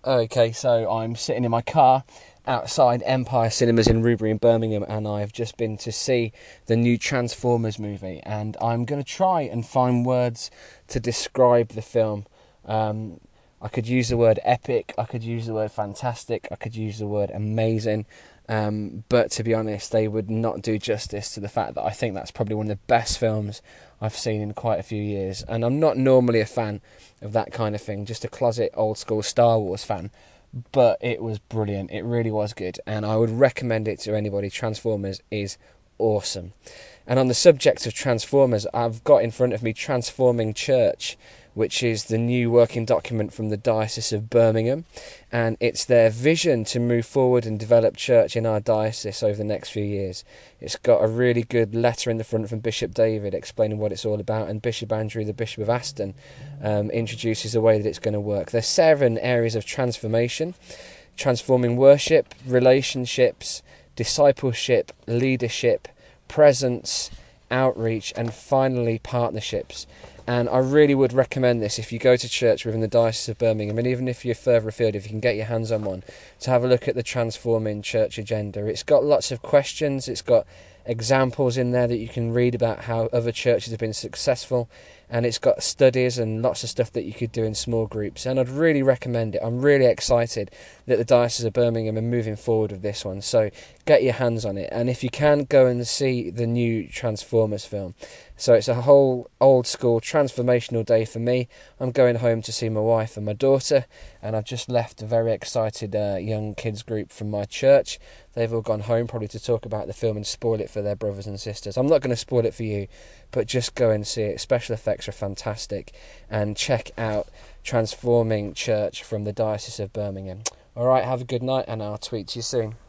Okay, so I'm sitting in my car outside Empire Cinemas in Rubery in Birmingham, and I've just been to see the new Transformers movie, and I'm going to try and find words to describe the film. I could use the word epic, I could use the word fantastic, I could use the word amazing, but to be honest, they would not do justice to the fact that I think that's probably one of the best films I've seen in quite a few years. And I'm not normally a fan of that kind of thing, just a closet old school Star Wars fan, but it was brilliant. It really was good, and I would recommend it to anybody. Transformers is awesome. And on the subject of Transformers, I've got in front of me Transforming Church, which is the new working document from the Diocese of Birmingham, and it's their vision to move forward and develop church in our diocese over the next few years. It's got a really good letter in the front from Bishop David explaining what it's all about, and Bishop Andrew, the Bishop of Aston, introduces the way that it's going to work. There's 7 areas of transformation: transforming worship, relationships, discipleship, leadership, presence, outreach, and finally partnerships. And I really would recommend this if you go to church within the Diocese of Birmingham, and even if you're further afield, if you can get your hands on one, to have a look at the Transforming Church agenda. It's got lots of questions, it's got examples in there that you can read about how other churches have been successful, and it's got studies and lots of stuff that you could do in small groups, and I'd really recommend it. I'm really excited that the Diocese of Birmingham are moving forward with this one, so get your hands on it. And if you can, go and see the new Transformers film. So it's a whole old school transformational day for me. I'm going home to see my wife and my daughter, and I've just left a very excited young kids group from my church. They've all gone home probably to talk about the film and spoil it for their brothers and sisters. I'm not going to spoil it for you, but just go and see it. Special effects are fantastic, and check out Transforming Church from the Diocese of Birmingham. Alright, have a good night, and I'll tweet to you soon.